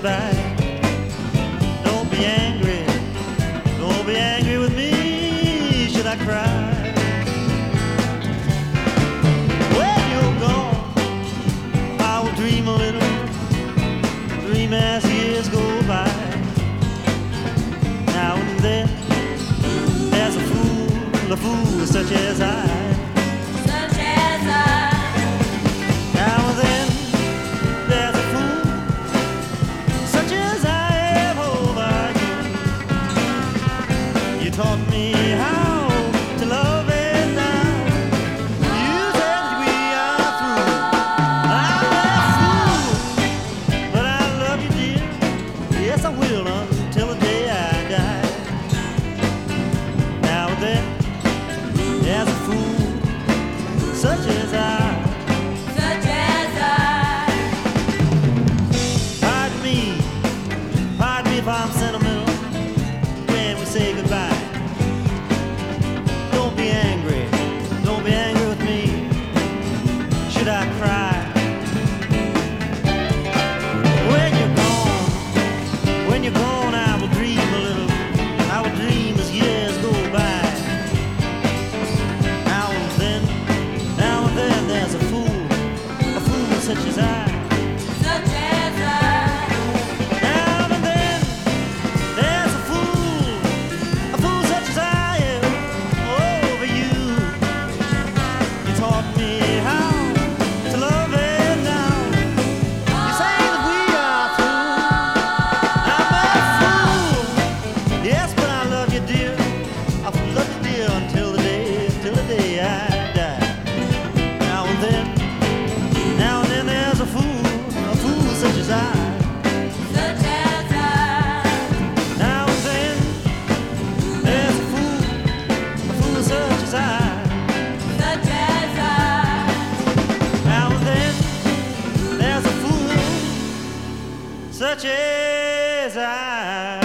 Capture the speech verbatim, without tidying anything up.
back. Don't be angry, don't be angry with me. Should I cry? When you're gone, I will dream a little, dream as years go by. Now and then, there's a fool, a fool such as I. Such as I. Now and then, there's a fool such as I am over you. You taught me how to love it now. You said we are through. I'm a fool, but I love you, dear. Yes, I will until the day I die. Now and then, there's a fool such as I. Such as I. Pardon me, pardon me if I'm sentimental when we say goodbye. Don't be angry, don't be angry with me. Should I cry? When you're gone, when you're gone, I will dream a little. I will dream as years go by. Now and then, now and then, there's a fool, a fool such as I. Such as I. Now and then, there's a fool, a fool such as I am over you. You taught me how to love it now. You say that we are through. I'm a fool, yes, but I love you, dear. I'll love you, dear, until the day, until the day I die. Now and then, now and then, there's a fool, a fool such as I. Such as I. Now and then, there's a fool, a fool such as I. Such as I. Now and then, there's a fool such as I.